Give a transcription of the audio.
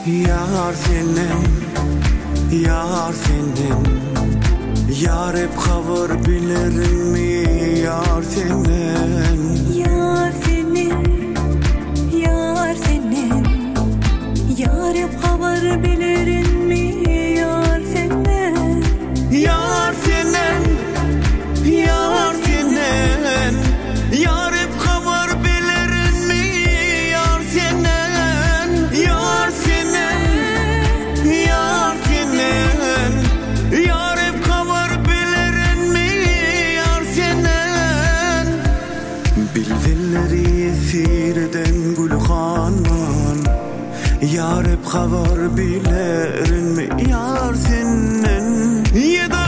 Yar senin, yar senin, yar hep kavur bilirim mi? Yar senin, yar senin, yar senin, yar hep kavur bilirim mi? Yar senin, yar senin, yar senin, yar hep kavur bilirim mi? Yar senin, yar senin, yar senin, yar hep kavur bilirim mi? Yar senin, bilvilleri esirden gülhanan, yar hep kavur bilirim mi? Yar senin,